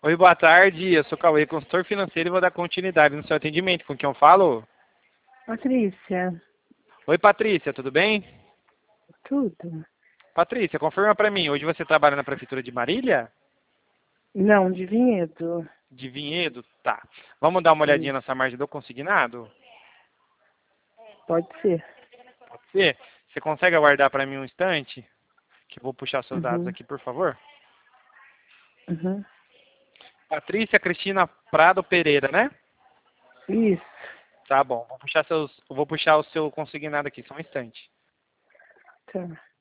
Oi, boa tarde. Eu sou o Cauê, consultor financeiro e vou dar continuidade no seu atendimento. Com quem eu falo? Patrícia, Oi, Patrícia, tudo bem? tudo? Patrícia, confirma pra mim. Hoje você trabalha na Prefeitura de Marília? Não, de Vinhedo. De Vinhedo? Tá. Vamos dar uma olhadinha Isso, nessa margem do consignado? pode ser. Pode ser? Você consegue aguardar pra mim um instante? Que eu vou puxar seus dados Uhum, aqui, por favor. uhum. Patrícia Cristina Prado Pereira, né? Isso, Tá bom. Vou puxar o seu consignado aqui, só um instante. tá.